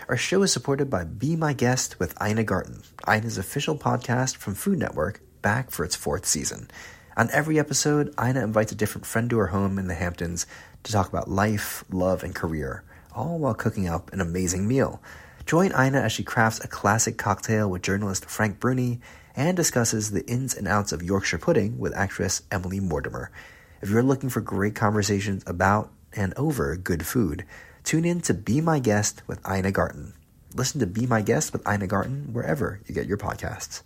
Our show is supported by Be My Guest with Ina Garten, Ina's official podcast from Food Network, back for its 4th season. On every episode, Ina invites a different friend to her home in the Hamptons to talk about life, love, and career, all while cooking up an amazing meal. Join Ina as she crafts a classic cocktail with journalist Frank Bruni and discusses the ins and outs of Yorkshire pudding with actress Emily Mortimer. If you're looking for great conversations about and over good food, tune in to Be My Guest with Ina Garten. Listen to Be My Guest with Ina Garten wherever you get your podcasts.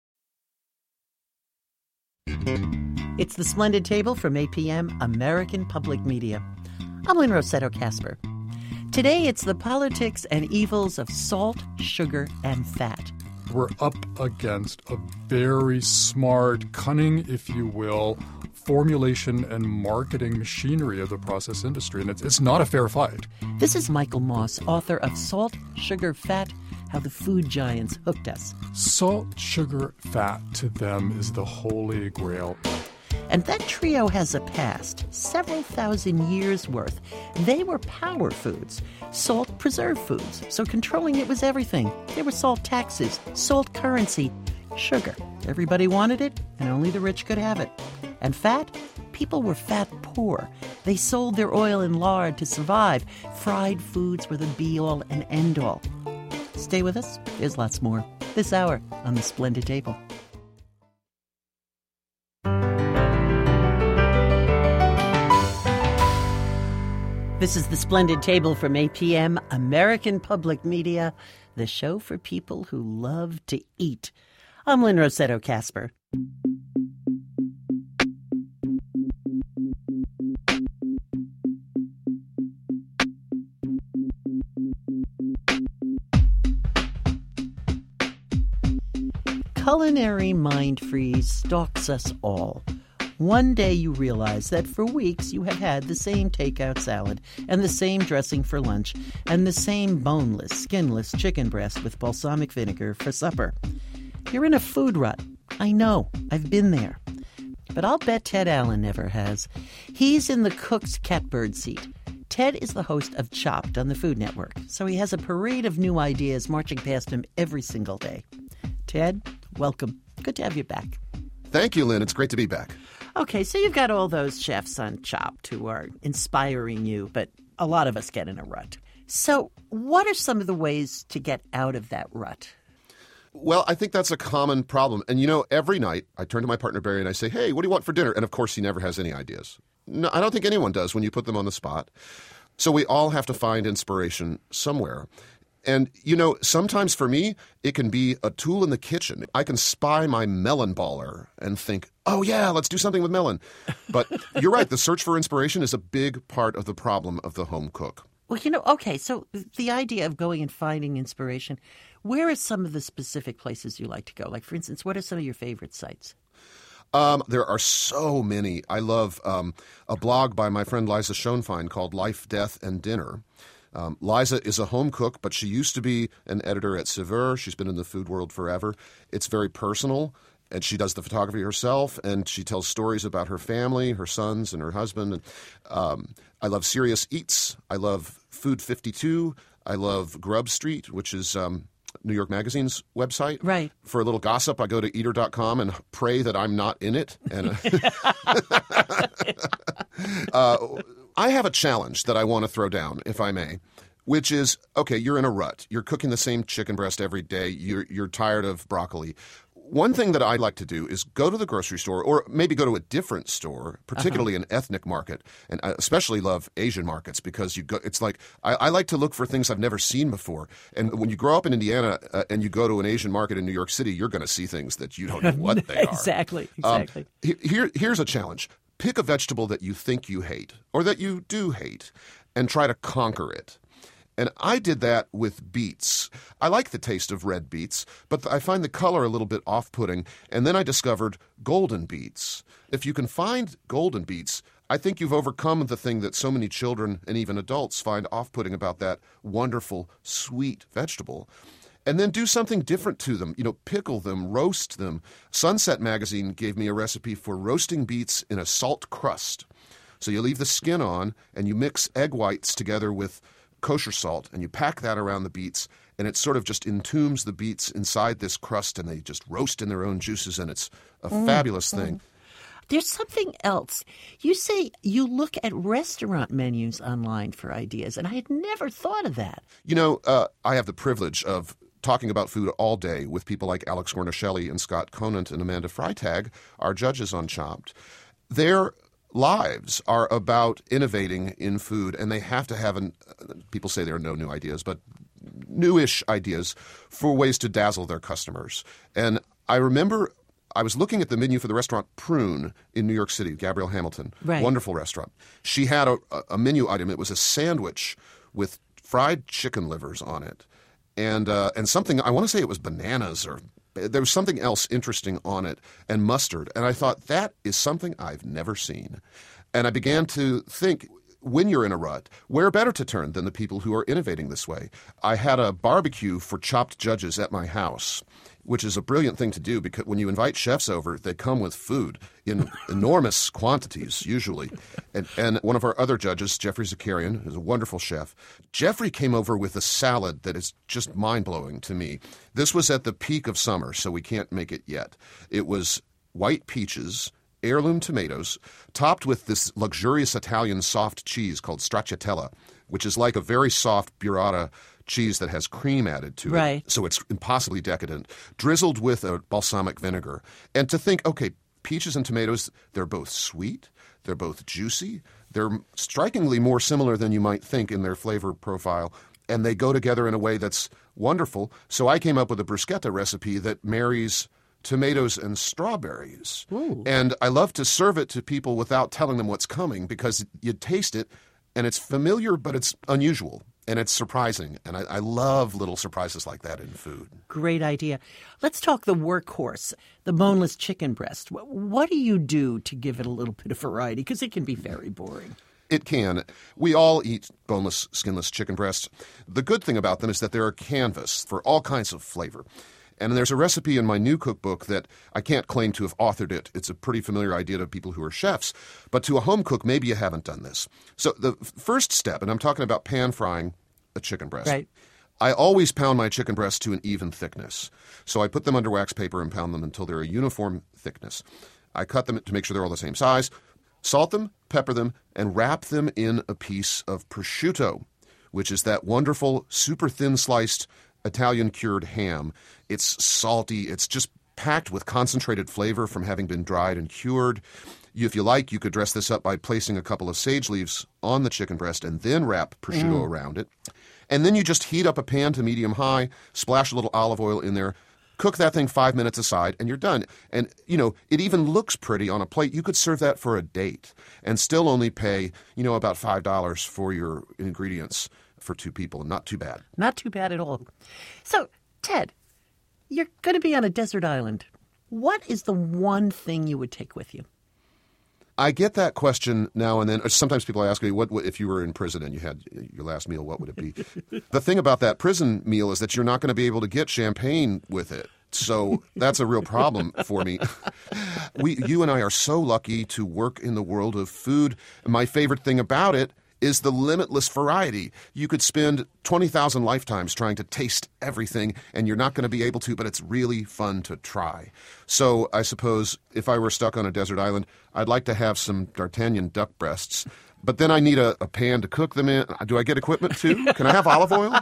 It's The Splendid Table from APM, American Public Media. I'm Lynn Rossetto Kasper. Today, it's the politics and evils of salt, sugar, and fat. We're up against a very smart, cunning, if you will, formulation and marketing machinery of the process industry, and it's not a fair fight. This is Michael Moss, author of Salt, Sugar, Fat, How the Food Giants Hooked Us. Salt, sugar, fat to them is the holy grail. And that trio has a past, several thousand years worth. They were power foods, salt preserved foods, so controlling it was everything. There were salt taxes, salt currency, sugar. Everybody wanted it, and only the rich could have it. And fat? People were fat poor. They sold their oil and lard to survive. Fried foods were the be-all and end-all. Stay with us. There's lots more this hour on The Splendid Table. This is The Splendid Table from APM, American Public Media, the show for people who love to eat. I'm Lynn Rossetto Kasper. Culinary mind freeze stalks us all. One day you realize that for weeks you have had the same takeout salad and the same dressing for lunch and the same boneless, skinless chicken breast with balsamic vinegar for supper. You're in a food rut. I know. I've been there. But I'll bet Ted Allen never has. He's in the cook's catbird seat. Ted is the host of Chopped on the Food Network, so he has a parade of new ideas marching past him every single day. Ted, welcome. Good to have you back. Thank you, Lynn. It's great to be back. Okay, so you've got all those chefs on Chopped who are inspiring you, but a lot of us get in a rut. So what are some of the ways to get out of that rut? Well, I think that's a common problem. And, every night I turn to my partner, Barry, and I say, hey, what do you want for dinner? And, of course, he never has any ideas. No, I don't think anyone does when you put them on the spot. So we all have to find inspiration somewhere. And, sometimes for me, it can be a tool in the kitchen. I can spy my melon baller and think, oh, yeah, let's do something with melon. But you're right. The search for inspiration is a big part of the problem of the home cook. Well, okay, so the idea of going and finding inspiration, where are some of the specific places you like to go? Like, for instance, what are some of your favorite sites? There are so many. I love a blog by my friend Liza Schoenfein called Life, Death, and Dinner. Liza is a home cook, but she used to be an editor at Saveur. She's been in the food world forever. It's very personal, and she does the photography herself, and she tells stories about her family, her sons, and her husband. I love Serious Eats. I love Food 52. I love Grub Street, which is New York Magazine's website. Right. For a little gossip, I go to eater.com and pray that I'm not in it. And I have a challenge that I want to throw down, if I may, which is, okay, you're in a rut. You're cooking the same chicken breast every day. You're tired of broccoli. One thing that I like to do is go to the grocery store or maybe go to a different store, particularly an ethnic market. And I especially love Asian markets because it's like I like to look for things I've never seen before. And when you grow up in Indiana and you go to an Asian market in New York City, you're going to see things that you don't know what they are. Exactly. Here's a challenge. Pick a vegetable that you think you hate or that you do hate and try to conquer it. And I did that with beets. I like the taste of red beets, but I find the color a little bit off-putting. And then I discovered golden beets. If you can find golden beets, I think you've overcome the thing that so many children and even adults find off-putting about that wonderful, sweet vegetable. And then do something different to them. Pickle them, roast them. Sunset Magazine gave me a recipe for roasting beets in a salt crust. So you leave the skin on, and you mix egg whites together with kosher salt, and you pack that around the beets, and it sort of just entombs the beets inside this crust, and they just roast in their own juices, and it's a fabulous thing. There's something else. You say you look at restaurant menus online for ideas, and I had never thought of that. You know, I have the privilege of talking about food all day with people like Alex Gornishelli and Scott Conant and Amanda Freitag, our judges on Chopped. Their lives are about innovating in food, and they have to have people say there are no new ideas, but newish ideas for ways to dazzle their customers. And I remember I was looking at the menu for the restaurant Prune in New York City, Gabrielle Hamilton. Right. Wonderful restaurant. She had a menu item. It was a sandwich with fried chicken livers on it. And something, I want to say it was bananas, or there was something else interesting on it, and mustard. And I thought, that is something I've never seen. And I began to think, when you're in a rut, where better to turn than the people who are innovating this way? I had a barbecue for Chopped judges at my house, which is a brilliant thing to do, because when you invite chefs over, they come with food in enormous quantities, usually. And one of our other judges, Jeffrey Zakarian, who's a wonderful chef, Jeffrey came over with a salad that is just mind-blowing to me. This was at the peak of summer, so we can't make it yet. It was white peaches, heirloom tomatoes, topped with this luxurious Italian soft cheese called stracciatella, which is like a very soft burrata cheese that has cream added to Right. it. So it's impossibly decadent, drizzled with a balsamic vinegar. And to think, okay, peaches and tomatoes, they're both sweet, they're both juicy, they're strikingly more similar than you might think in their flavor profile, and they go together in a way that's wonderful. So I came up with a bruschetta recipe that marries tomatoes and strawberries. Ooh. And I love to serve it to people without telling them what's coming, because you taste it and it's familiar, but it's unusual and it's surprising. And I love little surprises like that in food. Great idea. Let's talk the workhorse, the boneless chicken breast. What do you do to give it a little bit of variety? Because it can be very boring. It can. We all eat boneless, skinless chicken breasts. The good thing about them is that they're a canvas for all kinds of flavor. And there's a recipe in my new cookbook that I can't claim to have authored it. It's a pretty familiar idea to people who are chefs. But to a home cook, maybe you haven't done this. So the first step, and I'm talking about pan frying a chicken breast. Right. I always pound my chicken breasts to an even thickness. So I put them under wax paper and pound them until they're a uniform thickness. I cut them to make sure they're all the same size, salt them, pepper them, and wrap them in a piece of prosciutto, which is that wonderful, super thin sliced Italian cured ham. It's salty. It's just packed with concentrated flavor from having been dried and cured. If you like, you could dress this up by placing a couple of sage leaves on the chicken breast and then wrap prosciutto around it. And then you just heat up a pan to medium-high, splash a little olive oil in there, cook that thing 5 minutes aside, and you're done. And, you know, it even looks pretty on a plate. You could serve that for a date and still only pay, about $5 for your ingredients for two people. Not too bad. Not too bad at all. So, Ted, you're going to be on a desert island. What is the one thing you would take with you? I get that question now and then. Sometimes people ask me, what if you were in prison and you had your last meal, what would it be? The thing about that prison meal is that you're not going to be able to get champagne with it. So that's a real problem for me. You and I are so lucky to work in the world of food. My favorite thing about it is the limitless variety. You could spend 20,000 lifetimes trying to taste everything, and you're not going to be able to, but it's really fun to try. So I suppose if I were stuck on a desert island, I'd like to have some D'Artagnan duck breasts, but then I need a pan to cook them in. Do I get equipment too? Can I have olive oil?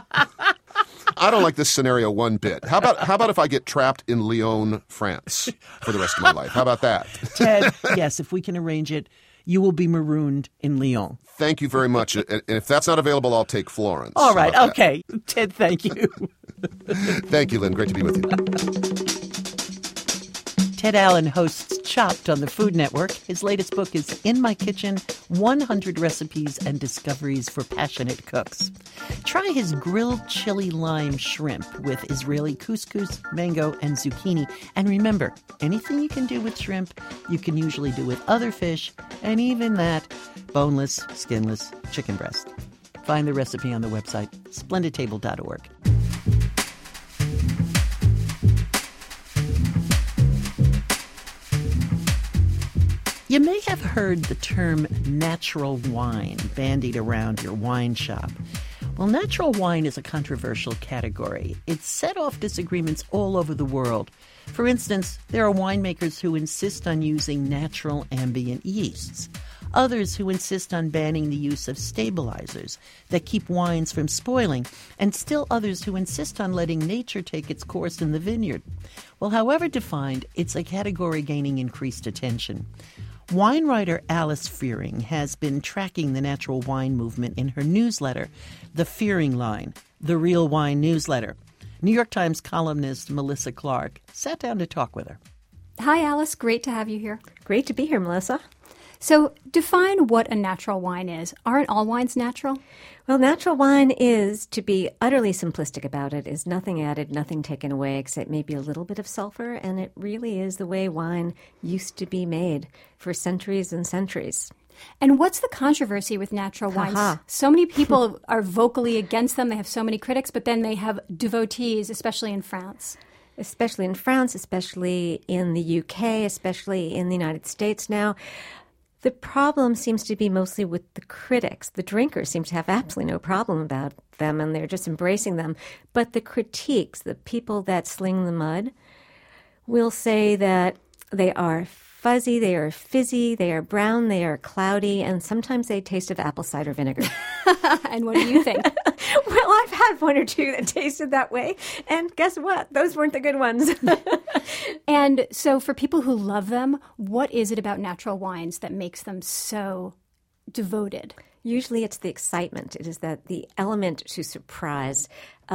I don't like this scenario one bit. How about if I get trapped in Lyon, France for the rest of my life? How about that? Ted, yes, if we can arrange it, you will be marooned in Lyon. Thank you very much. And if that's not available, I'll take Florence. All right. Okay. Ted, thank you. Thank you, Lynn. Great to be with you. Ted Allen hosts Chopped on the Food Network. His latest book is In My Kitchen, 100 Recipes and Discoveries for Passionate Cooks. Try his grilled chili lime shrimp with Israeli couscous, mango, and zucchini. And remember, anything you can do with shrimp, you can usually do with other fish, and even that boneless, skinless chicken breast. Find the recipe on the website, splendidtable.org. You may have heard the term natural wine bandied around your wine shop. Well, natural wine is a controversial category. It's set off disagreements all over the world. For instance, there are winemakers who insist on using natural ambient yeasts. Others who insist on banning the use of stabilizers that keep wines from spoiling, and still others who insist on letting nature take its course in the vineyard. Well, however defined, it's a category gaining increased attention. Wine writer Alice Fearing has been tracking the natural wine movement in her newsletter, The Fearing Line, the Real Wine Newsletter. New York Times columnist Melissa Clark sat down to talk with her. Hi, Alice. Great to have you here. Great to be here, Melissa. So define what a natural wine is. Aren't all wines natural? Well, natural wine is, to be utterly simplistic about it, is nothing added, nothing taken away, except maybe a little bit of sulfur, and it really is the way wine used to be made for centuries and centuries. And what's the controversy with natural wines? So many people are vocally against them. They have so many critics, but then they have devotees, especially in France. Especially in France, especially in the UK, especially in the United States now. The problem seems to be mostly with the critics. The drinkers seem to have absolutely no problem about them, and they're just embracing them. But the critiques, the people that sling the mud, will say that they are fuzzy, they are fizzy, they are brown, they are cloudy, and sometimes they taste of apple cider vinegar. And what do you think? Well, I've had one or two that tasted that way, and guess what? Those weren't the good ones. And so for people who love them, what is it about natural wines that makes them so devoted? Usually it's the excitement. It is that the element to surprise.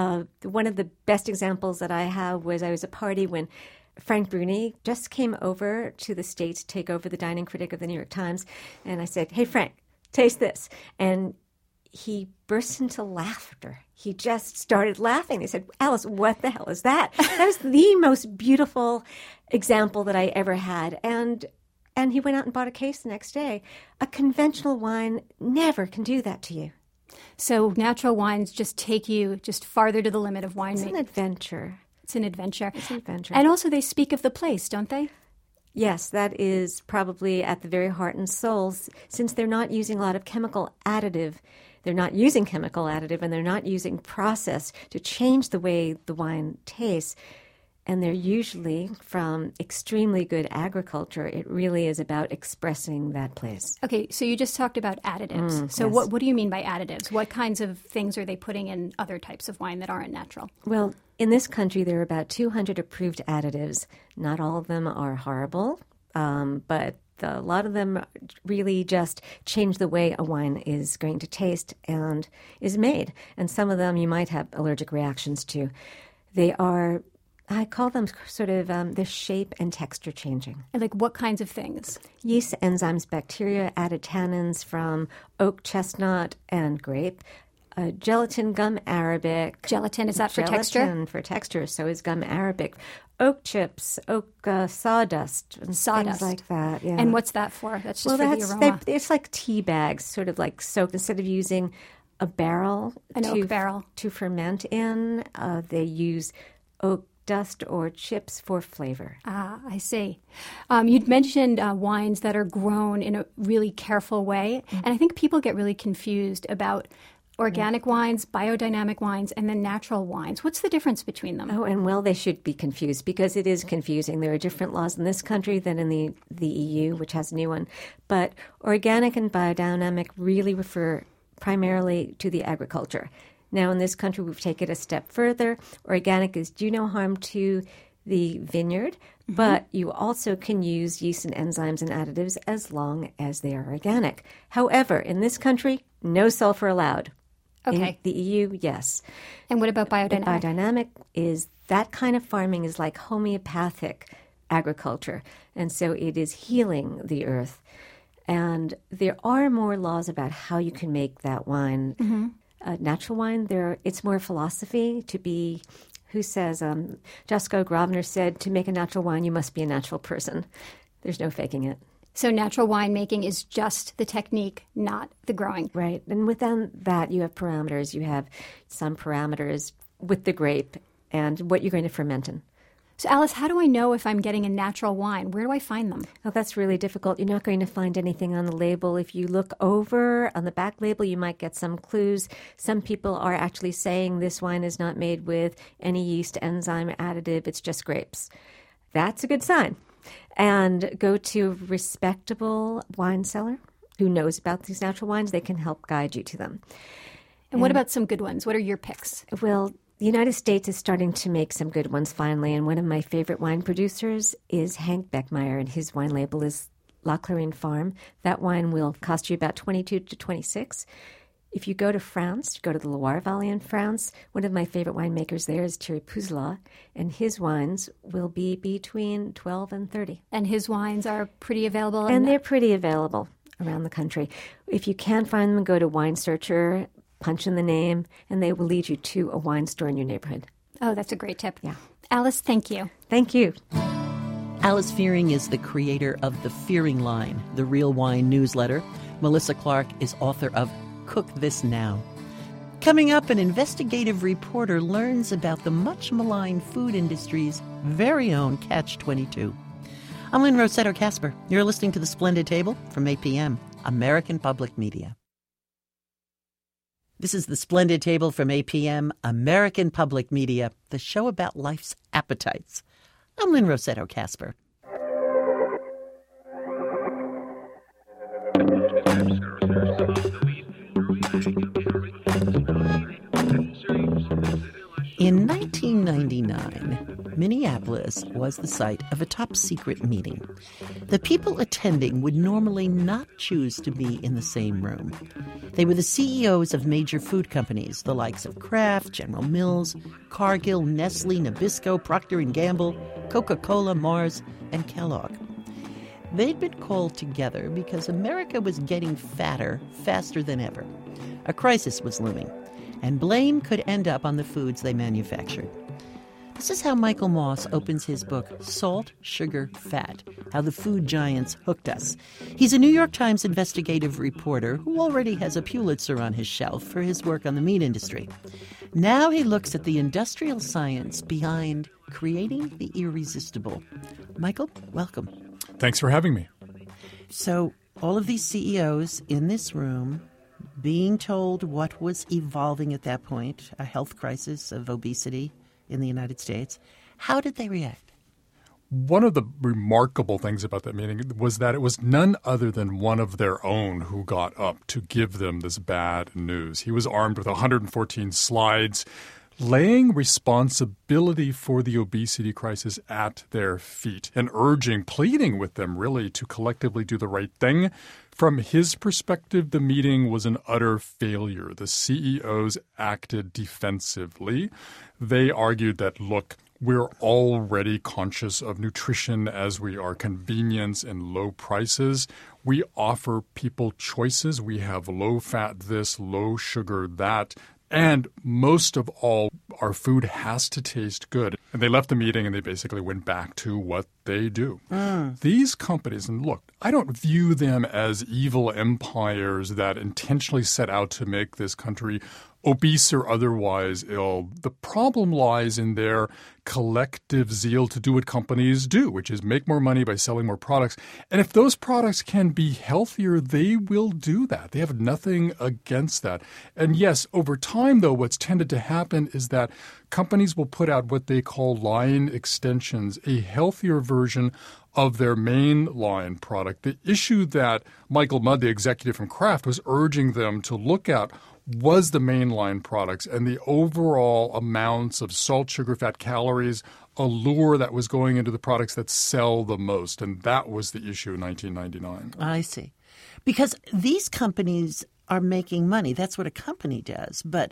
One of the best examples that I have was I was at a party when Frank Bruni just came over to the States to take over the dining critic of the New York Times. And I said, "Hey, Frank, taste this." And he burst into laughter. He just started laughing. They said, "Alice, what the hell is that?" That was the most beautiful example that I ever had. And he went out and bought a case the next day. A conventional wine never can do that to you. So natural wines just take you just farther to the limit of winemaking. It's an adventure. It's an adventure. It's an adventure. And also they speak of the place, don't they? Yes, that is probably at the very heart and soul, since they're not using a lot of chemical additive. They're not using chemical additive, and they're not using process to change the way the wine tastes. And they're usually from extremely good agriculture. It really is about expressing that place. Okay, so you just talked about additives. So yes. what do you mean by additives? What kinds of things are they putting in other types of wine that aren't natural? Well, in this country, there are about 200 approved additives. Not all of them are horrible, but a lot of them really just change the way a wine is going to taste and is made. And some of them you might have allergic reactions to. They are, I call them sort of the shape and texture changing. And like what kinds of things? Yeast, enzymes, bacteria, added tannins from oak, chestnut, and grape. Gelatin, gum arabic. Gelatin, is that for texture? Gelatin for texture, so is gum arabic. Oak chips, oak sawdust, and Sawdust. things like that. Yeah. And what's that for? That's just for the aroma. It's like tea bags, sort of like soaked. Instead of using a barrel, oak barrel to ferment in, they use oak dust or chips for flavor. Ah, I see. You'd mentioned wines that are grown in a really careful way, and I think people get really confused about organic wines, biodynamic wines, and then natural wines. What's the difference between them? Oh, and well, they should be confused because it is confusing. There are different laws in this country than in the EU, which has a new one. But organic and biodynamic really refer primarily to the agriculture. Now, in this country, we've taken it a step further. Organic is do no harm to the vineyard, but you also can use yeast and enzymes and additives as long as they are organic. However, in this country, no sulfur allowed. Okay. In the EU, yes. And what about biodynamic? Biodynamic is that kind of farming is like homeopathic agriculture. And so it is healing the earth. And there are more laws about how you can make that wine. Natural wine, it's more philosophy to be, who says, Josko Grobner said, to make a natural wine, you must be a natural person. There's no faking it. So natural winemaking is just the technique, not the growing. Right. And within that, you have parameters. You have some parameters with the grape and what you're going to ferment in. So, Alice, how do I know if I'm getting a natural wine? Where do I find them? Oh, that's really difficult. You're not going to find anything on the label. If you look over on the back label, you might get some clues. Some people are actually saying this wine is not made with any yeast enzyme additive. It's just grapes. That's a good sign. And go to a respectable wine seller who knows about these natural wines. They can help guide you to them. And what about some good ones? What are your picks? Well, the United States is starting to make some good ones finally, and one of my favorite wine producers is Hank Beckmeyer, and his wine label is La Clarine Farm. That wine will cost you about $22 to $26. If you go to France, go to the Loire Valley in France, one of my favorite winemakers there is Thierry Puzelat, and his wines will be between $12 and $30. And his wines are pretty available? And they're pretty available around the country. If you can't find them, go to Wine Searcher, punch in the name, and they will lead you to a wine store in your neighborhood. Oh, that's a great tip. Yeah. Alice, thank you. Thank you. Alice Fearing is the creator of The Fearing Line, the Real Wine newsletter. Melissa Clark is author of Cook This Now. Coming up, an investigative reporter learns about the much-maligned food industry's very own Catch-22. I'm Lynn Rossetto Kasper. You're listening to The Splendid Table from APM, American Public Media. This is The Splendid Table from APM, American Public Media, the show about life's appetites. I'm Lynn Rossetto Kasper. In 1999, Minneapolis was the site of a top-secret meeting. The people attending would normally not choose to be in the same room. They were the CEOs of major food companies, the likes of Kraft, General Mills, Cargill, Nestle, Nabisco, Procter & Gamble, Coca-Cola, Mars, and Kellogg. They'd been called together because America was getting fatter faster than ever. A crisis was looming, and blame could end up on the foods they manufactured. This is how Michael Moss opens his book, Salt, Sugar, Fat, How the Food Giants Hooked Us. He's a New York Times investigative reporter who already has a Pulitzer on his shelf for his work on the meat industry. Now he looks at the industrial science behind creating the irresistible. Michael, welcome. Thanks for having me. So all of these CEOs in this room being told what was evolving at that point, a health crisis of obesity in the United States, how did they react? One of the remarkable things about that meeting was that it was none other than one of their own who got up to give them this bad news. He was armed with 114 slides, laying responsibility for the obesity crisis at their feet and pleading with them really to collectively do the right thing. From his perspective, the meeting was an utter failure. The CEOs acted defensively. They argued that, look, we're already conscious of nutrition as we are convenience and low prices. We offer people choices. We have low fat this, low sugar that. And most of all, our food has to taste good. And they left the meeting and they basically went back to what they do. These companies, and look, I don't view them as evil empires that intentionally set out to make this country obese or otherwise ill. The problem lies in their collective zeal to do what companies do, which is make more money by selling more products. And if those products can be healthier, they will do that. They have nothing against that. And yes, over time, though, what's tended to happen is that companies will put out what they call line extensions, a healthier version of their main line product. The issue that Michael Mudd, the executive from Kraft, was urging them to look at was the mainline products and the overall amounts of salt, sugar, fat, calories, allure that was going into the products that sell the most. And that was the issue in 1999. I see. Because these companies are making money. That's what a company does. But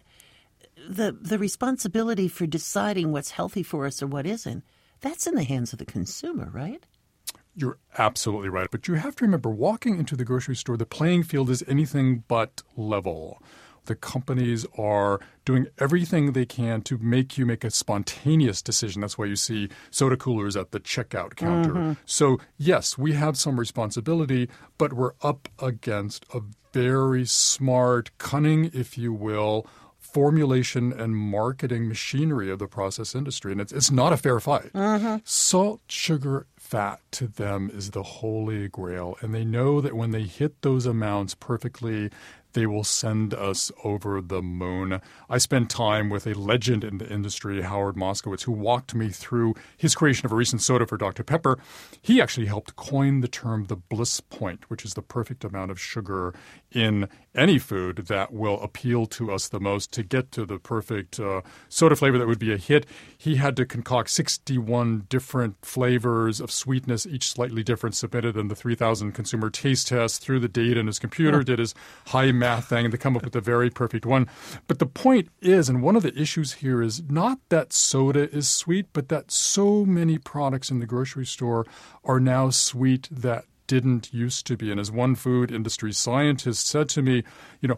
the responsibility for deciding what's healthy for us or what isn't, that's in the hands of the consumer, right? You're absolutely right. But you have to remember, walking into the grocery store, the playing field is anything but level. The companies are doing everything they can to make you make a spontaneous decision. That's why you see soda coolers at the checkout counter. So, yes, we have some responsibility, but we're up against a very smart, cunning, if you will, formulation and marketing machinery of the process industry. And it's not a fair fight. Salt, sugar, fat to them is the holy grail. And they know that when they hit those amounts perfectly, they will send us over the moon. I spent time with a legend in the industry, Howard Moskowitz, who walked me through his creation of a recent soda for Dr. Pepper. He actually helped coin the term the bliss point, which is the perfect amount of sugar in any food that will appeal to us the most. To get to the perfect soda flavor that would be a hit, he had to concoct 61 different flavors of sweetness, each slightly different, submitted in the 3,000 consumer taste test, through the data in his computer, did his high math thing to come up with the very perfect one. But the point is, and one of the issues here is not that soda is sweet, but that so many products in the grocery store are now sweet that didn't used to be. And as one food industry scientist said to me,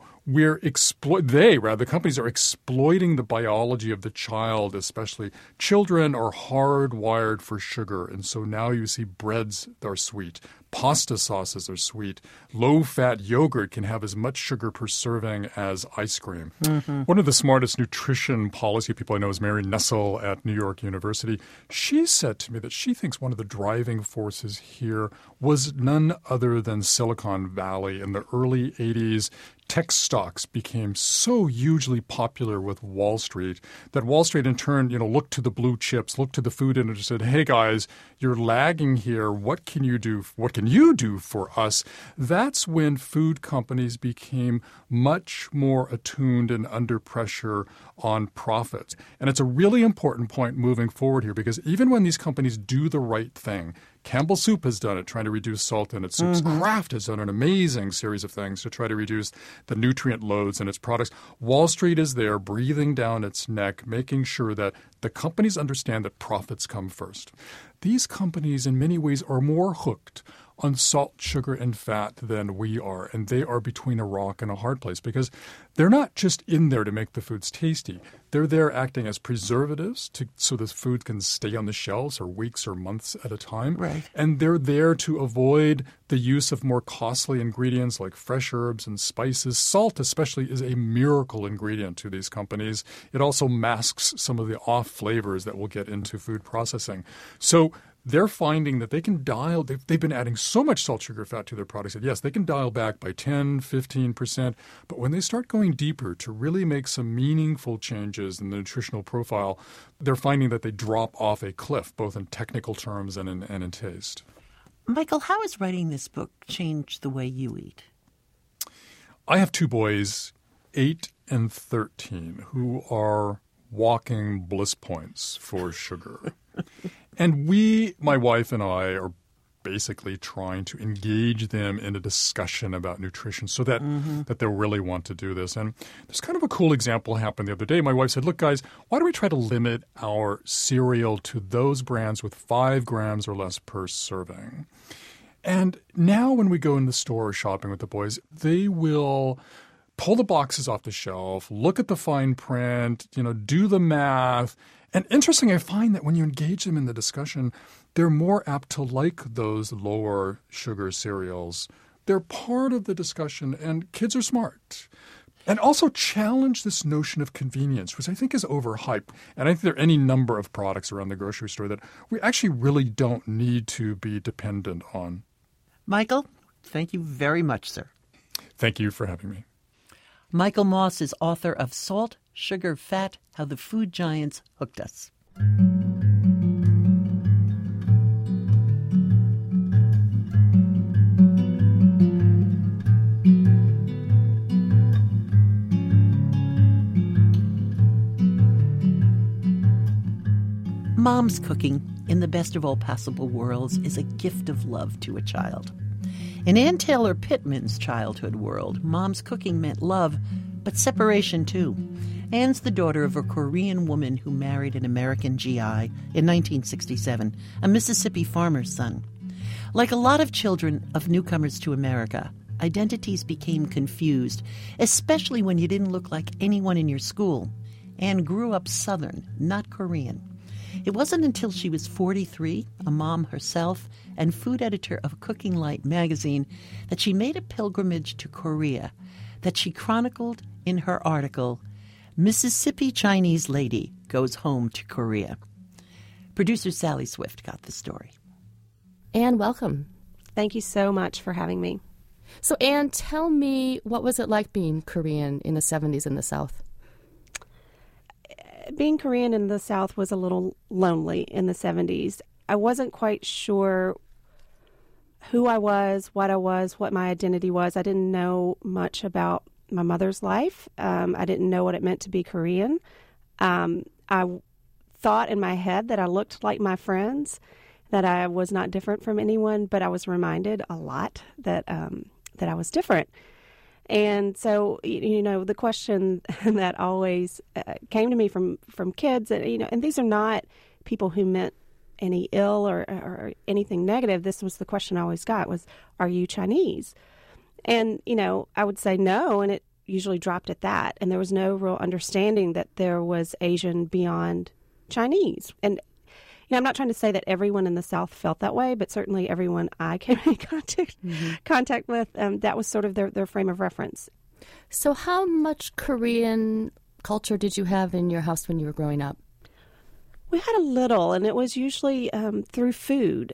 the companies are exploiting the biology of the child, especially. Children are hardwired for sugar. And so now you see breads that are sweet. Pasta sauces are sweet. Low-fat yogurt can have as much sugar per serving as ice cream. One of the smartest nutrition policy people I know is Mary Nessel at New York University. She said to me that she thinks one of the driving forces here was none other than Silicon Valley. In the early 80s, tech stocks became so hugely popular with Wall Street that Wall Street in turn, looked to the blue chips, looked to the food industry and said, hey guys, you're lagging here. What can you do? What can you do for us? That's when food companies became much more attuned and under pressure on profits. And it's a really important point moving forward here, because even when these companies do the right thing, Campbell Soup has done it, trying to reduce salt in its soups. Kraft has done an amazing series of things to try to reduce the nutrient loads in its products. Wall Street is there breathing down its neck, making sure that the companies understand that profits come first. These companies in many ways are more hooked on salt, sugar, and fat than we are. And they are between a rock and a hard place, because they're not just in there to make the foods tasty. They're there acting as preservatives so the food can stay on the shelves for weeks or months at a time. Right. And they're there to avoid the use of more costly ingredients like fresh herbs and spices. Salt especially is a miracle ingredient to these companies. It also masks some of the off flavors that we'll get into food processing. So they're finding that they can dial – they've been adding so much salt, sugar, fat to their products that, yes, they can dial back by 10, 15%. But when they start going deeper to really make some meaningful changes in the nutritional profile, they're finding that they drop off a cliff, both in technical terms and in taste. Michael, how has writing this book changed the way you eat? I have two boys, 8 and 13, who are walking bliss points for sugar. And my wife and I, are basically trying to engage them in a discussion about nutrition so that they'll really want to do this. And there's kind of a cool example happened the other day. My wife said, look, guys, why don't we try to limit our cereal to those brands with 5 grams or less per serving? And now when we go in the store shopping with the boys, they will pull the boxes off the shelf, look at the fine print, do the math. And interesting, I find that when you engage them in the discussion, they're more apt to like those lower sugar cereals. They're part of the discussion, and kids are smart. And also challenge this notion of convenience, which I think is overhyped. And I think there are any number of products around the grocery store that we actually really don't need to be dependent on. Michael, thank you very much, sir. Thank you for having me. Michael Moss is author of Salt, Sugar, Fat, How the Food Giants Hooked Us. Mom's cooking, in the best of all possible worlds, is a gift of love to a child. In Ann Taylor Pittman's childhood world, Mom's cooking meant love, but separation too. Ann's the daughter of a Korean woman who married an American GI in 1967, a Mississippi farmer's son. Like a lot of children of newcomers to America, identities became confused, especially when you didn't look like anyone in your school. Ann grew up Southern, not Korean. It wasn't until she was 43, a mom herself, and food editor of Cooking Light magazine, that she made a pilgrimage to Korea, that she chronicled in her article, Mississippi Chinese lady goes home to Korea. Producer Sally Swift got the story. Anne, welcome. Thank you so much for having me. So, Anne, tell me, what was it like being Korean in the 70s in the South? Being Korean in the South was a little lonely in the 70s. I wasn't quite sure who I was, what my identity was. I didn't know much about my mother's life. I didn't know what it meant to be Korean. I thought in my head that I looked like my friends, that I was not different from anyone, but I was reminded a lot that I was different. And so, the question that always came to me from kids, and these are not people who meant any ill or anything negative. This was the question I always got was, are you Chinese? And, I would say no, and it usually dropped at that. And there was no real understanding that there was Asian beyond Chinese. And I'm not trying to say that everyone in the South felt that way, but certainly everyone I came in contact with, that was sort of their frame of reference. So how much Korean culture did you have in your house when you were growing up? We had a little, and it was usually through food.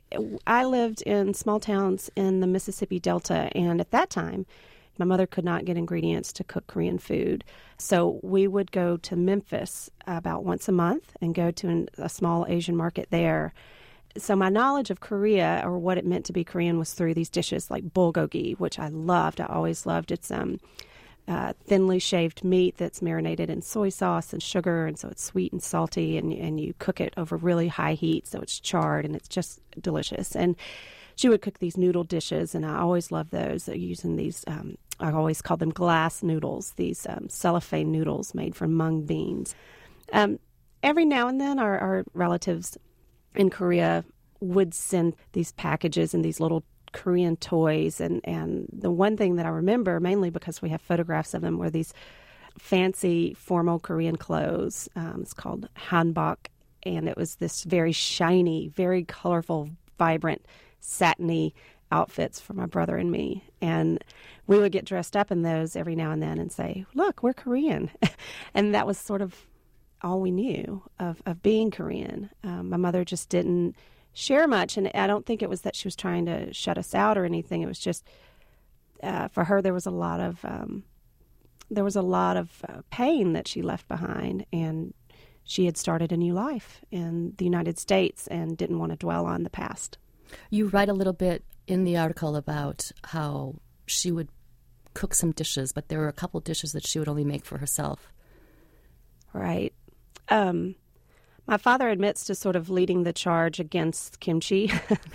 I lived in small towns in the Mississippi Delta, and at that time, my mother could not get ingredients to cook Korean food. So we would go to Memphis about once a month and go to a small Asian market there. So my knowledge of Korea, or what it meant to be Korean, was through these dishes like bulgogi, which I loved. I always loved. It's thinly shaved meat that's marinated in soy sauce and sugar, and so it's sweet and salty, and you cook it over really high heat, so it's charred, and it's just delicious. And she would cook these noodle dishes, and I always loved those, using these, I always called them glass noodles, these cellophane noodles made from mung beans. Every now and then our relatives in Korea would send these packages and these little Korean toys, and the one thing that I remember, mainly because we have photographs of them, were these fancy formal Korean clothes. It's called hanbok, and it was this very shiny, very colorful, vibrant, satiny outfits for my brother and me. And we would get dressed up in those every now and then and say, look, we're Korean. And that was sort of all we knew of being Korean. My mother just didn't share much, and I don't think it was that she was trying to shut us out or anything. It was just for her there was a lot of pain that she left behind, and she had started a new life in the United States and didn't want to dwell on the past. You write a little bit in the article about how she would cook some dishes, but there were a couple dishes that she would only make for herself. Right. My father admits to sort of leading the charge against kimchi.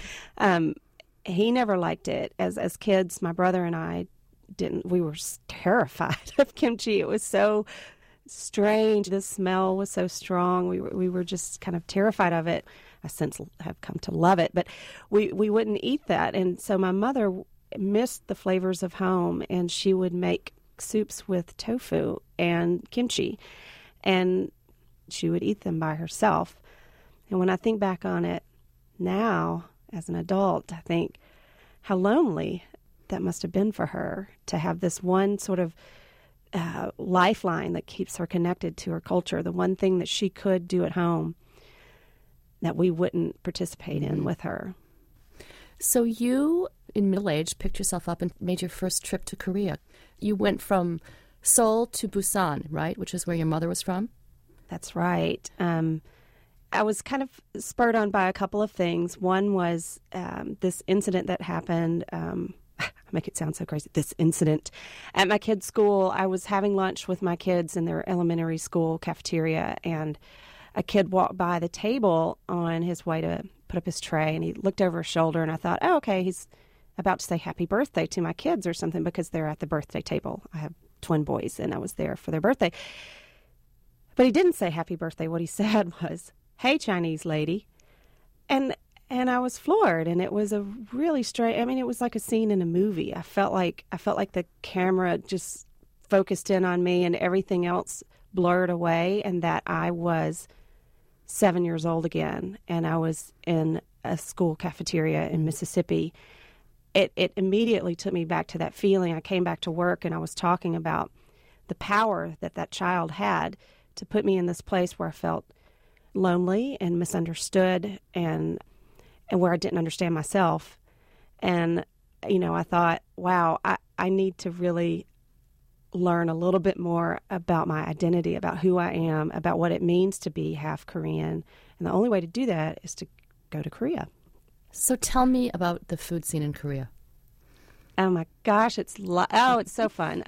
He never liked it. As kids, my brother and I didn't. We were terrified of kimchi. It was so strange. The smell was so strong. We were just kind of terrified of it. I since have come to love it, but we wouldn't eat that. And so my mother missed the flavors of home, and she would make soups with tofu and kimchi, and she would eat them by herself. And when I think back on it now as an adult, I think how lonely that must have been for her to have this one sort of lifeline that keeps her connected to her culture, the one thing that she could do at home that we wouldn't participate in with her. So you, in middle age, picked yourself up and made your first trip to Korea. You went from Seoul to Busan, right, which is where your mother was from? That's right. I was kind of spurred on by a couple of things. One was this incident that happened. I make it sound so crazy. This incident at my kids' school. I was having lunch with my kids in their elementary school cafeteria, and a kid walked by the table on his way to put up his tray, and he looked over his shoulder, and I thought, oh, okay, he's about to say happy birthday to my kids or something, because they're at the birthday table. I have twin boys, and I was there for their birthday. But he didn't say happy birthday. What he said was, hey, Chinese lady. And I was floored, and it was a really strange, I mean, it was like a scene in a movie. I felt like the camera just focused in on me and everything else blurred away, and that I was 7 years old again, and I was in a school cafeteria in Mississippi. It immediately took me back to that feeling. I came back to work, and I was talking about the power that that child had to put me in this place where I felt lonely and misunderstood and where I didn't understand myself. And, I thought, wow, I need to really learn a little bit more about my identity, about who I am, about what it means to be half Korean. And the only way to do that is to go to Korea. So tell me about the food scene in Korea. Oh my gosh, it's so fun.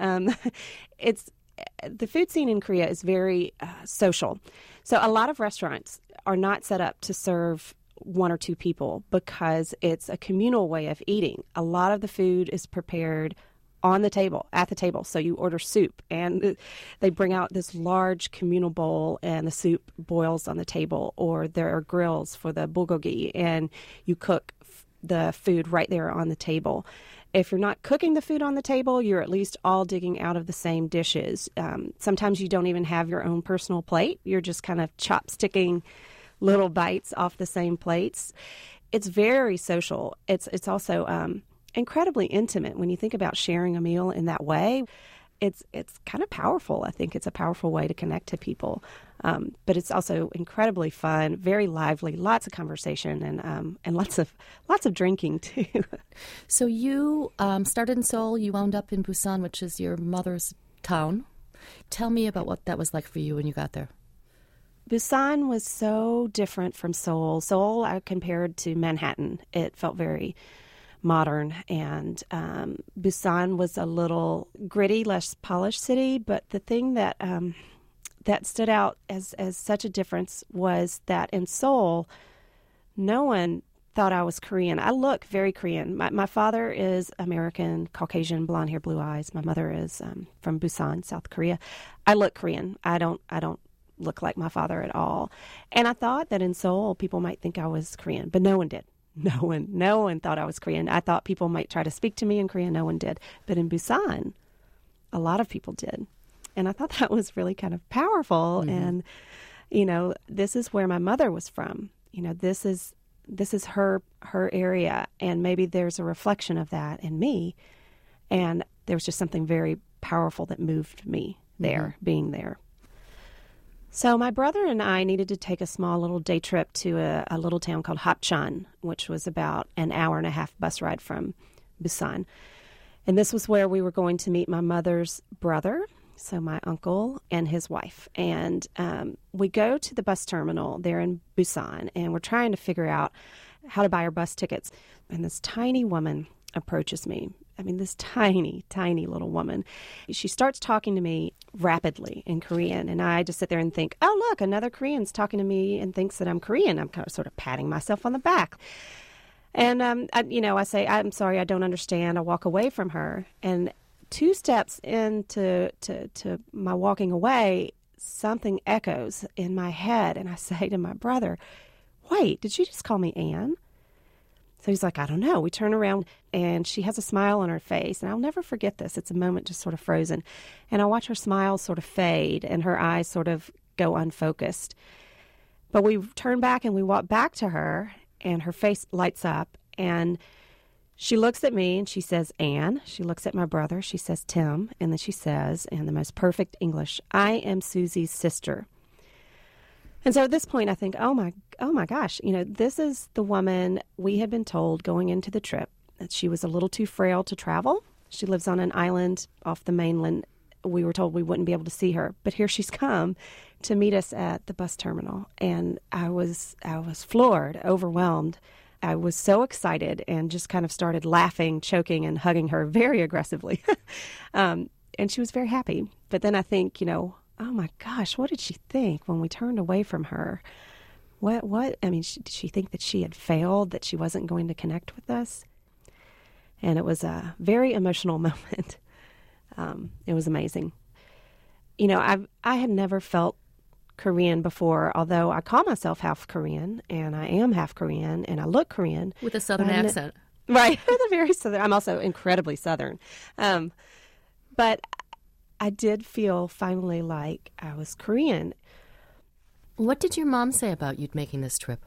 The food scene in Korea is very social. So a lot of restaurants are not set up to serve one or two people because it's a communal way of eating. A lot of the food is prepared at the table. So you order soup, and they bring out this large communal bowl, and the soup boils on the table. Or there are grills for the bulgogi, and you cook the food right there on the table. If you're not cooking the food on the table, you're at least all digging out of the same dishes. Sometimes you don't even have your own personal plate. You're just kind of chopsticking little bites off the same plates. It's very social. It's also incredibly intimate when you think about sharing a meal in that way. It's kind of powerful. I think it's a powerful way to connect to people. But it's also incredibly fun, very lively, lots of conversation, and lots of drinking too. So you started in Seoul. You wound up in Busan, which is your mother's town. Tell me about what that was like for you when you got there. Busan was so different from Seoul. Seoul, I compared to Manhattan. It felt very modern, and Busan was a little gritty, less polished city. But the thing that stood out as such a difference was that in Seoul, no one thought I was Korean. I look very Korean. My father is American, Caucasian, blonde hair, blue eyes. My mother is from Busan, South Korea. I look Korean. I don't look like my father at all. And I thought that in Seoul, people might think I was Korean, but no one did. No one thought I was Korean. I thought people might try to speak to me in Korean. No one did. But in Busan, a lot of people did. And I thought that was really kind of powerful. Mm-hmm. And, this is where my mother was from. This is her area. And maybe there's a reflection of that in me. And there was just something very powerful that moved me there, being there. So my brother and I needed to take a small little day trip to a little town called Hapcheon, which was about an hour and a half bus ride from Busan. And this was where we were going to meet my mother's brother, so my uncle and his wife. And we go to the bus terminal there in Busan, and we're trying to figure out how to buy our bus tickets. And this tiny woman approaches me. I mean, this tiny, tiny little woman. She starts talking to me rapidly in Korean, and I just sit there and think, oh, look, another Korean's talking to me and thinks that I'm Korean. I'm kind of sort of patting myself on the back. And, I say, I'm sorry, I don't understand. I walk away from her. And 2 steps into to my walking away, something echoes in my head, and I say to my brother, wait, did you just call me Anne? So he's like, I don't know. We turn around, and she has a smile on her face, and I'll never forget this. It's a moment just sort of frozen. And I watch her smile sort of fade, and her eyes sort of go unfocused. But we turn back, and we walk back to her, and her face lights up, and she looks at me, and she says, Anne. She looks at my brother. She says, Tim. And then she says, in the most perfect English, I am Susie's sister. And so at this point, I think, oh my gosh, this is the woman we had been told going into the trip that she was a little too frail to travel. She lives on an island off the mainland. We were told we wouldn't be able to see her, but here she's come to meet us at the bus terminal. And I was floored, overwhelmed. I was so excited and just kind of started laughing, choking, and hugging her very aggressively. And she was very happy. But then I think, oh my gosh, what did she think when we turned away from her? What? I mean, did she think that she had failed, that she wasn't going to connect with us? And it was a very emotional moment. It was amazing. I had never felt Korean before, although I call myself half Korean, and I am half Korean, and I look Korean. With a Southern accent. Right, with a very Southern. I'm also incredibly Southern. But I did feel finally like I was Korean. What did your mom say about you making this trip?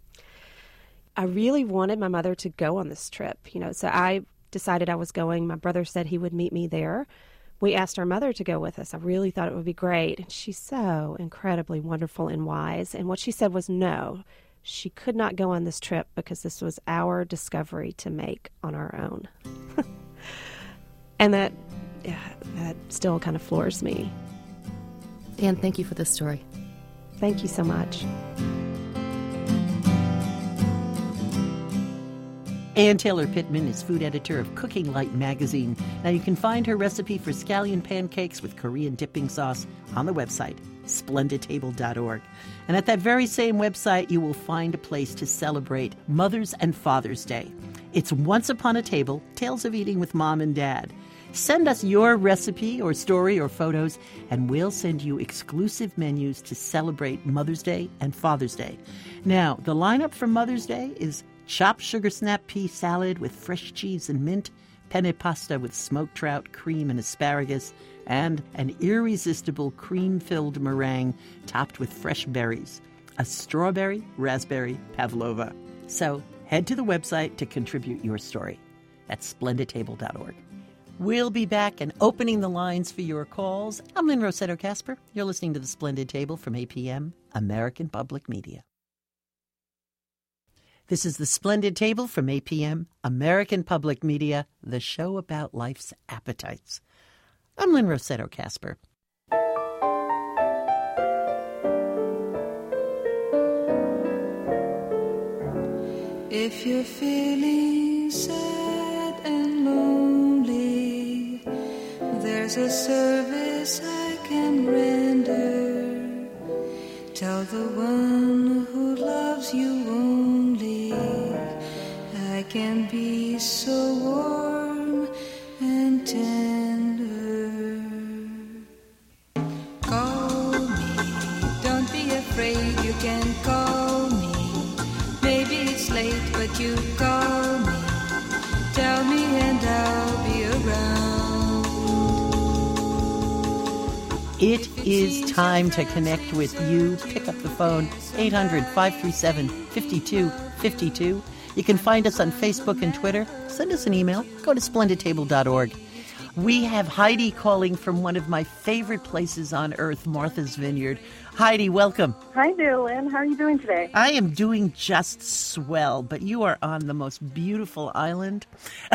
I really wanted my mother to go on this trip, so I decided I was going. My brother said he would meet me there we asked our mother to go with us. I really thought it would be great. And she's so incredibly wonderful and wise. And what she said was no, she could not go on this trip because this was our discovery to make on our own. And that still kind of floors me. Anne, thank you for this story. Thank you so much. Ann Taylor Pittman is food editor of Cooking Light magazine. Now you can find her recipe for scallion pancakes with Korean dipping sauce on the website, splendidtable.org. And at that very same website, you will find a place to celebrate Mother's and Father's Day. It's Once Upon a Table, Tales of Eating with Mom and Dad. Send us your recipe or story or photos, and we'll send you exclusive menus to celebrate Mother's Day and Father's Day. Now, the lineup for Mother's Day is chopped sugar snap pea salad with fresh cheese and mint, penne pasta with smoked trout, cream, and asparagus, and an irresistible cream-filled meringue topped with fresh berries, a strawberry raspberry pavlova. So head to the website to contribute your story at splendidtable.org. We'll be back and opening the lines for your calls. I'm Lynn Rossetto Kasper. You're listening to The Splendid Table from APM, American Public Media. This is The Splendid Table from APM, American Public Media, the show about life's appetites. I'm Lynn Rossetto Kasper. If you're feeling sad and lonely, there's a service I can render. Tell the one who loves you only, I can be so warm and tender. Call me, don't be afraid, you can call me. Maybe it's late, but you call me. Tell me and I'll be around. It is time to connect with you. Pick up the phone, 800-537-5252. You can find us on Facebook and Twitter. Send us an email. Go to splendidtable.org. We have Heidi calling from one of my favorite places on earth, Martha's Vineyard. Heidi, welcome. Hi there, Lynn. How are you doing today? I am doing just swell, but you are on the most beautiful island.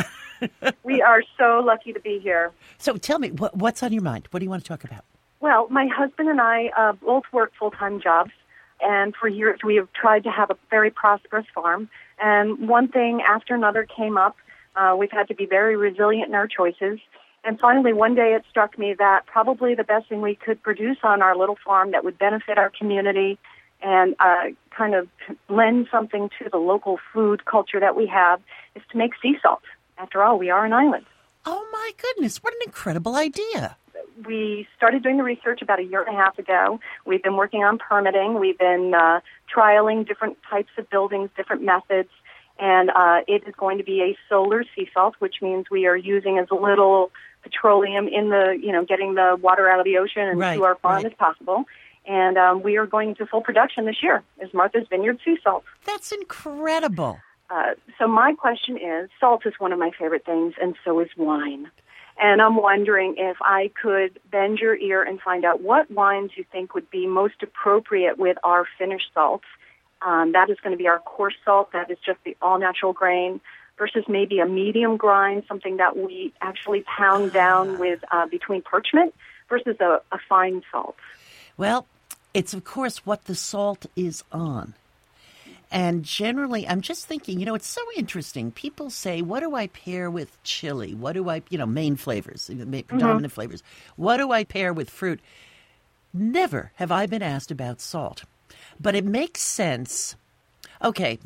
We are so lucky to be here. So tell me, what's on your mind? What do you want to talk about? Well, my husband and I both work full-time jobs, and for years we have tried to have a very prosperous farm. And one thing after another came up. We've had to be very resilient in our choices. And finally, one day it struck me that probably the best thing we could produce on our little farm that would benefit our community and kind of lend something to the local food culture that we have is to make sea salt. After all, we are an island. Oh, my goodness. What an incredible idea. We started doing the research about a year and a half ago. We've been working on permitting. We've been trialing different types of buildings, different methods. And it is going to be a solar sea salt, which means we are using as little petroleum in the, getting the water out of the ocean and to our farm as possible. And we are going to full production this year as Martha's Vineyard Sea Salt. That's incredible. So my question is, salt is one of my favorite things, and so is wine. And I'm wondering if I could bend your ear and find out what wines you think would be most appropriate with our finished salts. That is going to be our coarse salt. That is just the all-natural grain versus maybe a medium grind, something that we actually pound down with between parchment versus a fine salt. Well, it's, of course, what the salt is on. And generally, I'm just thinking, it's so interesting. People say, what do I pair with chili? What do I, main flavors, predominant flavors. What do I pair with fruit? Never have I been asked about salt. But it makes sense. Okay,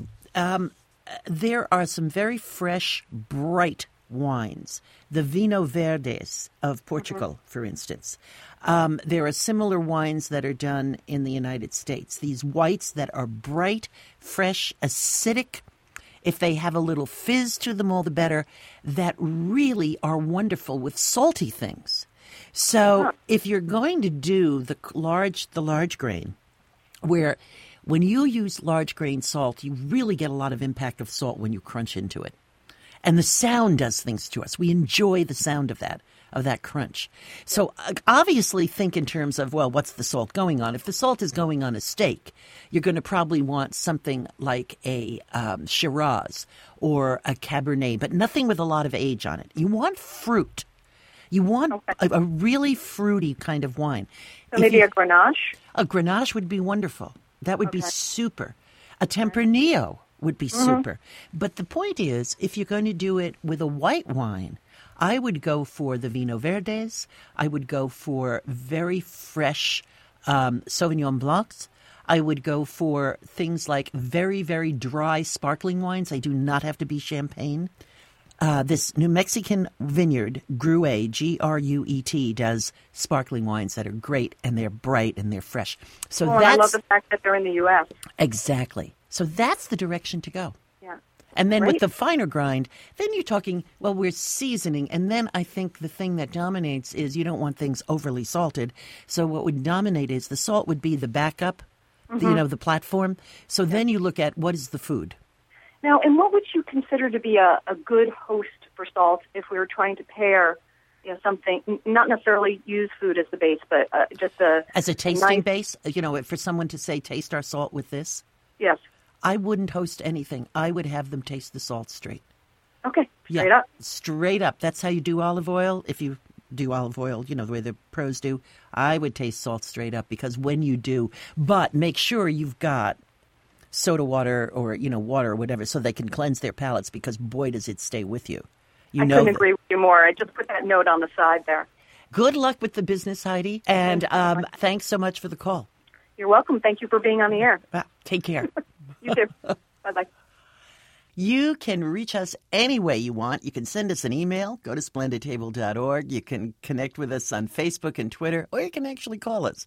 there are some very fresh, bright wines. The Vinho Verdes of Portugal, for instance. There are similar wines that are done in the United States. These whites that are bright, fresh, acidic. If they have a little fizz to them, all the better. That really are wonderful with salty things. So if you're going to do the large grain, where when you use large grain salt, you really get a lot of impact of salt when you crunch into it. And the sound does things to us. We enjoy the sound of that crunch. So obviously think in terms of, well, what's the salt going on? If the salt is going on a steak, you're going to probably want something like a Shiraz or a Cabernet, but nothing with a lot of age on it. You want fruit. You want a really fruity kind of wine. So maybe a Grenache? A Grenache would be wonderful. That would be super. A Tempranillo would be super. But the point is, if you're going to do it with a white wine, I would go for the Vino Verdes. I would go for very fresh Sauvignon Blancs. I would go for things like very, very dry sparkling wines. They do not have to be champagne. This New Mexican vineyard, Gruet, Gruet, does sparkling wines that are great, and they're bright, and they're fresh. So and I love the fact that they're in the U.S. Exactly. So that's the direction to go. Yeah. And then with the finer grind, then you're talking, well, we're seasoning. And then I think the thing that dominates is you don't want things overly salted. So what would dominate is the salt would be the backup, the platform. So then you look at what is the food. Now, and what would you consider to be a good host for salt if we were trying to pair, something, not necessarily use food as the base, but just as a tasting base? For someone to say, taste our salt with this? Yes. I wouldn't host anything. I would have them taste the salt straight. Okay, straight up. Straight up. That's how you do olive oil. If you do olive oil, the way the pros do, I would taste salt straight up because when you do, but make sure you've got soda water or, water or whatever so they can cleanse their palates because, boy, does it stay with you. I couldn't agree with you more. I just put that note on the side there. Good luck with the business, Heidi, and thanks so much for the call. You're welcome. Thank you for being on the air. Take care. You too. Bye-bye. You can reach us any way you want. You can send us an email. Go to splendidtable.org. You can connect with us on Facebook and Twitter, or you can actually call us,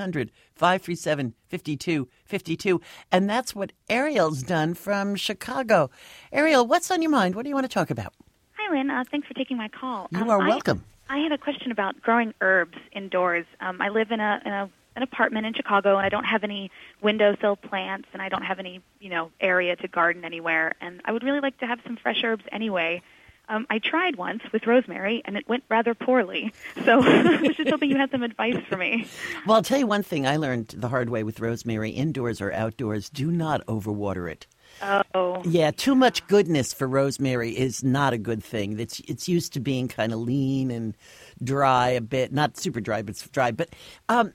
800-537-5252. And that's what Ariel's done from Chicago. Ariel, what's on your mind? What do you want to talk about? Hi, Lynn. Thanks for taking my call. You are welcome. I had a question about growing herbs indoors. I live in an apartment in Chicago, and I don't have any windowsill plants, and I don't have any, area to garden anywhere. And I would really like to have some fresh herbs anyway. I tried once with rosemary, and it went rather poorly. So I was just hoping you had some advice for me. Well, I'll tell you one thing I learned the hard way with rosemary, indoors or outdoors, do not overwater it. Oh. Yeah, too much goodness for rosemary is not a good thing. It's used to being kind of lean and dry a bit. Not super dry, but it's dry. But I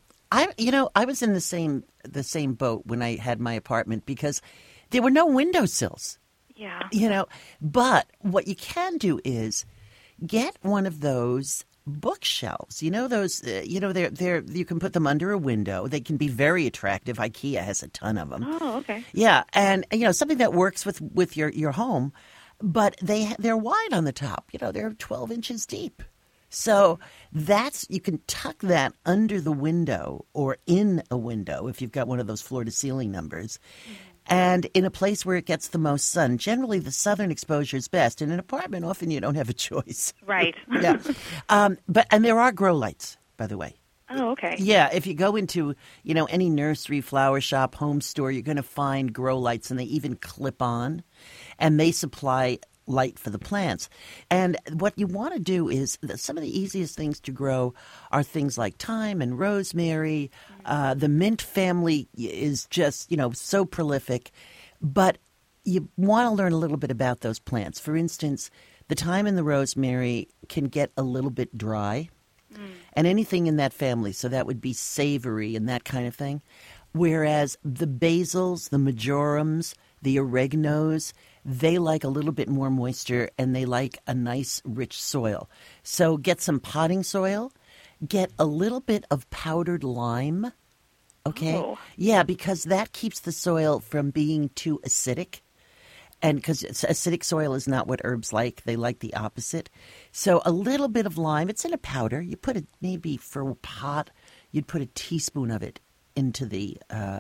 was in the same boat when I had my apartment because there were no windowsills. Yeah. But what you can do is get one of those bookshelves. Those. They're you can put them under a window. They can be very attractive. IKEA has a ton of them. Oh, okay. Yeah, and something that works with your home, but they're wide on the top. They're 12 inches deep. So you can tuck that under the window or in a window if you've got one of those floor-to-ceiling numbers, and in a place where it gets the most sun. Generally, the southern exposure is best. In an apartment, often you don't have a choice. Right. Yeah. And there are grow lights, by the way. Oh, okay. Yeah, if you go into, any nursery, flower shop, home store, you're going to find grow lights, and they even clip on, and they supply light for the plants. And what you want to do is some of the easiest things to grow are things like thyme and rosemary. The mint family is just, so prolific. But you want to learn a little bit about those plants. For instance, the thyme and the rosemary can get a little bit dry. And anything in that family, so that would be savory and that kind of thing. Whereas the basils, the marjorams, the oreganos, they like a little bit more moisture and they like a nice rich soil. So get some potting soil, get a little bit of powdered lime, okay? Oh. Yeah, because that keeps the soil from being too acidic. And because acidic soil is not what herbs like. They like the opposite. So a little bit of lime. It's in a powder. You put it maybe for a pot, you'd put a teaspoon of it into the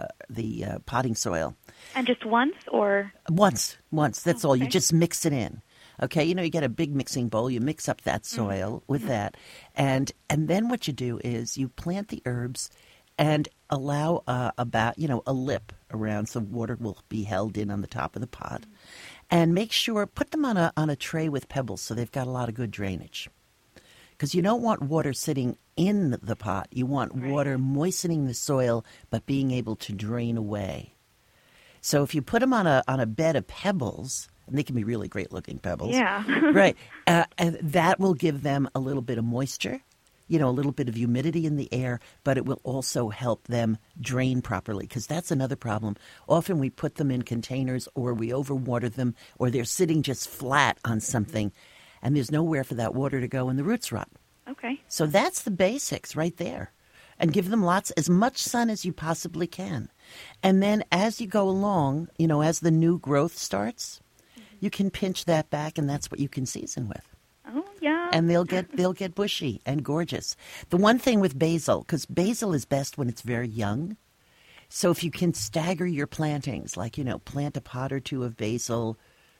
potting soil. And just once or? Once. That's all. Okay. You just mix it in. Okay, you get a big mixing bowl. You mix up that soil with that. And then what you do is you plant the herbs and allow about, a lip around so water will be held in on the top of the pot. And make sure, put them on a tray with pebbles so they've got a lot of good drainage. Because you don't want water sitting in the pot. You want water moistening the soil but being able to drain away. So if you put them on a bed of pebbles, and they can be really great-looking pebbles. Yeah. Right. And that will give them a little bit of moisture, a little bit of humidity in the air, but it will also help them drain properly, because that's another problem. Often we put them in containers or we overwater them, or they're sitting just flat on something, and there's nowhere for that water to go and the roots rot. Okay. So that's the basics right there. And give them as much sun as you possibly can. And then as you go along, as the new growth starts, you can pinch that back, and that's what you can season with. Oh, yeah. And they'll get bushy and gorgeous. The one thing with basil, because basil is best when it's very young. So if you can stagger your plantings, like, plant a pot or two of basil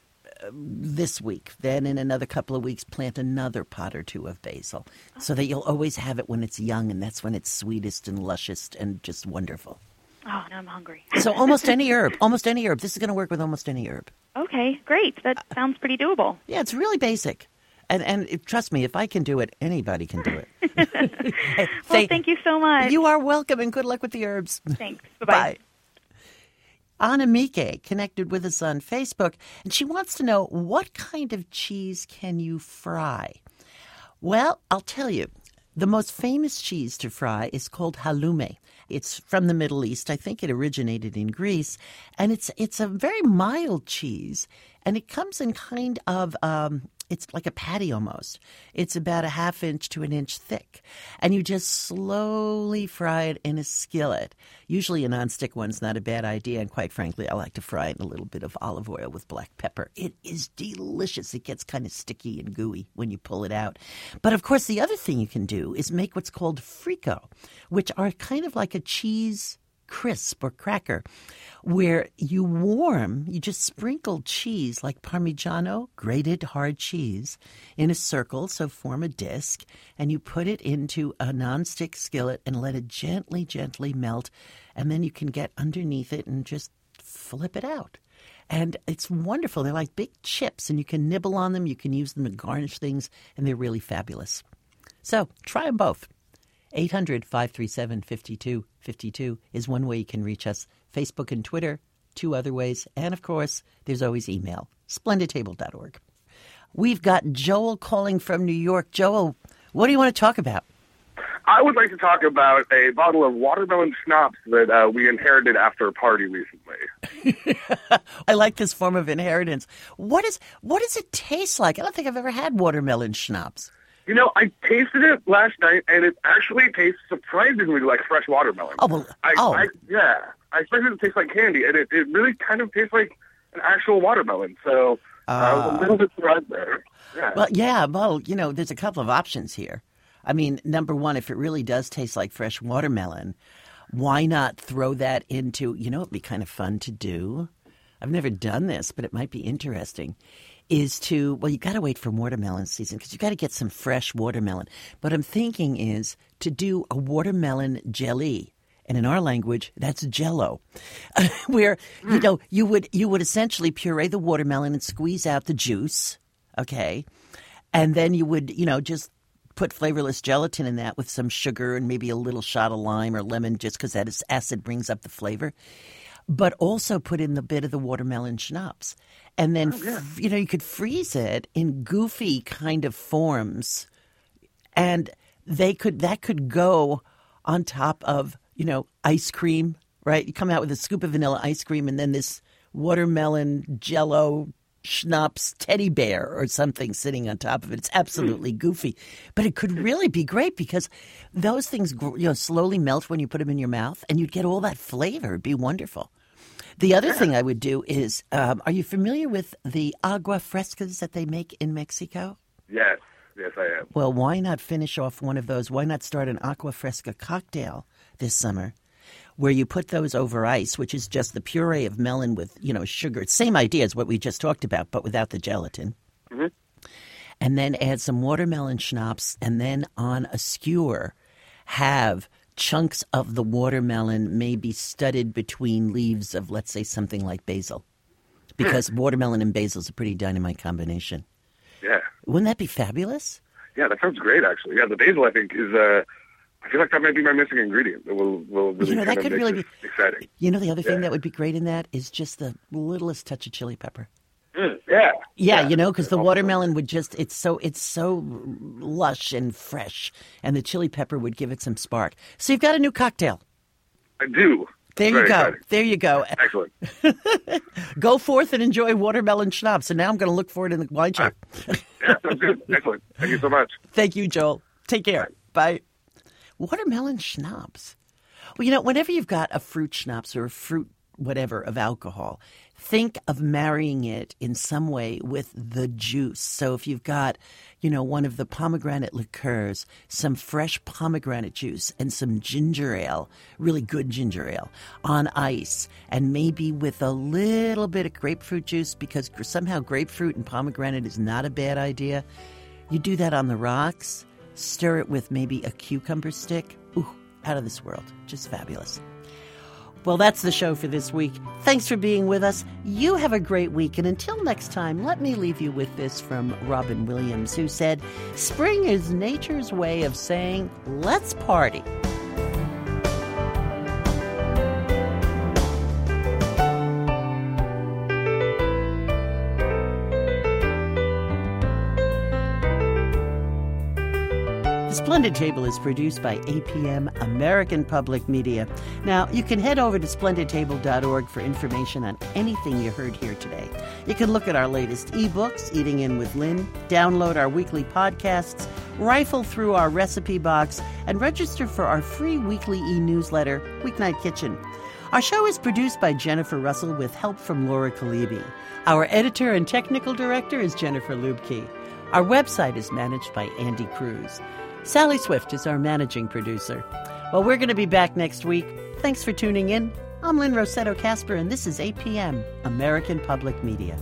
this week, then in another couple of weeks plant another pot or two of basil, so that you'll always have it when it's young, and that's when it's sweetest and luscious and just wonderful. Oh, now I'm hungry. So almost any herb. This is going to work with almost any herb. Okay, great. That sounds pretty doable. Yeah, it's really basic. And trust me, if I can do it, anybody can do it. Well, thank you so much. You are welcome, and good luck with the herbs. Thanks. Bye-bye. Bye. Anna Mike connected with us on Facebook, and she wants to know, what kind of cheese can you fry? Well, I'll tell you. The most famous cheese to fry is called halloumi. It's from the Middle East. I think it originated in Greece. And it's a very mild cheese, and it comes in kind of it's like a patty almost. It's about a ½ inch to an inch thick. And you just slowly fry it in a skillet. Usually a nonstick one's not a bad idea. And quite frankly, I like to fry it in a little bit of olive oil with black pepper. It is delicious. It gets kind of sticky and gooey when you pull it out. But of course, the other thing you can do is make what's called frico, which are kind of like a cheese crisp or cracker, where you just sprinkle cheese like Parmigiano, grated hard cheese, in a circle, so form a disc, and you put it into a nonstick skillet and let it gently, gently melt, and then you can get underneath it and just flip it out. And it's wonderful. They're like big chips, and you can nibble on them, you can use them to garnish things, and they're really fabulous. So try them both. 800-537-5252 is one way you can reach us. Facebook and Twitter, 2 other ways. And, of course, there's always email, splendidtable.org. We've got Joel calling from New York. Joel, what do you want to talk about? I would like to talk about a bottle of watermelon schnapps that we inherited after a party recently. I like this form of inheritance. What does it taste like? I don't think I've ever had watermelon schnapps. I tasted it last night, and it actually tastes surprisingly like fresh watermelon. Oh, well, I expected it to taste like candy, and it really kind of tastes like an actual watermelon. So I was a little bit surprised there. Yeah. Well, there's a couple of options here. I mean, number one, if it really does taste like fresh watermelon, why not throw that into, it'd be kind of fun to do. I've never done this, but it might be interesting. You got to wait for watermelon season because you got to get some fresh watermelon. But I'm thinking is to do a watermelon jelly. And in our language, that's Jell-O, where, you would essentially puree the watermelon and squeeze out the juice, okay? And then you would, just put flavorless gelatin in that with some sugar and maybe a little shot of lime or lemon just because that acid brings up the flavor. But also put in the bit of the watermelon schnapps. And then, you could freeze it in goofy kind of forms. And that could go on top of, ice cream, right? You come out with a scoop of vanilla ice cream and then this watermelon Jell-O schnapps teddy bear or something sitting on top of it. It's absolutely goofy. But it could really be great because those things, slowly melt when you put them in your mouth and you'd get all that flavor. It'd be wonderful. The other thing I would do is, are you familiar with the agua frescas that they make in Mexico? Yes, I am. Well, why not finish off one of those? Why not start an agua fresca cocktail this summer where you put those over ice, which is just the puree of melon with, sugar. Same idea as what we just talked about, but without the gelatin. Mm-hmm. And then add some watermelon schnapps, and then on a skewer have chunks of the watermelon may be studded between leaves of, let's say, something like basil. because watermelon and basil is a pretty dynamite combination. Yeah. Wouldn't that be fabulous? Yeah, that sounds great, actually. Yeah, the basil, I think, is, I feel like that might be my missing ingredient that will really that could really be exciting. The other thing that would be great in that is just the littlest touch of chili pepper. Yeah. Yeah, because the watermelon would it's so lush and fresh, and the chili pepper would give it some spark. So you've got a new cocktail. I do. There you go. Exciting. There you go. Excellent. Go forth and enjoy watermelon schnapps. And now I'm going to look for it in the wine shop. Yeah, sounds good. Excellent. Thank you so much. Thank you, Joel. Take care. Bye. Watermelon schnapps. Well, whenever you've got a fruit schnapps or a fruit whatever of alcohol, think of marrying it in some way with the juice. So if you've got, one of the pomegranate liqueurs, some fresh pomegranate juice and some ginger ale, really good ginger ale, on ice, and maybe with a little bit of grapefruit juice, because somehow grapefruit and pomegranate is not a bad idea. You do that on the rocks, stir it with maybe a cucumber stick. Ooh, out of this world. Just fabulous. Well, that's the show for this week. Thanks for being with us. You have a great week. And until next time, let me leave you with this from Robin Williams, who said, "Spring is nature's way of saying, let's party." The Splendid Table is produced by APM, American Public Media. Now, you can head over to splendidtable.org for information on anything you heard here today. You can look at our latest ebooks, Eating In with Lynn, download our weekly podcasts, rifle through our recipe box, and register for our free weekly e-newsletter, Weeknight Kitchen. Our show is produced by Jennifer Russell with help from Laura Kalibi. Our editor and technical director is Jennifer Lubke. Our website is managed by Andy Cruz. Sally Swift is our managing producer. Well, we're going to be back next week. Thanks for tuning in. I'm Lynn Rossetto Kasper, and this is APM, American Public Media.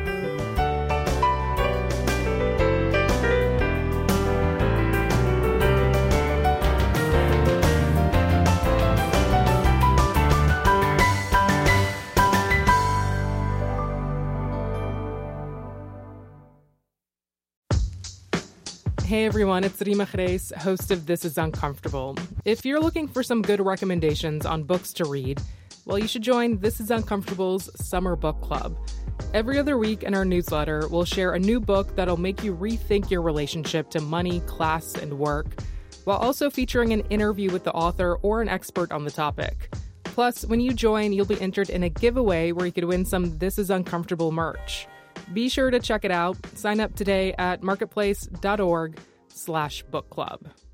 Hey everyone, it's Rima Reis, host of This Is Uncomfortable. If you're looking for some good recommendations on books to read, well, you should join This Is Uncomfortable's Summer Book Club. Every other week in our newsletter, we'll share a new book that'll make you rethink your relationship to money, class, and work, while also featuring an interview with the author or an expert on the topic. Plus, when you join, you'll be entered in a giveaway where you could win some This Is Uncomfortable merch. Be sure to check it out. Sign up today at marketplace.org/book club.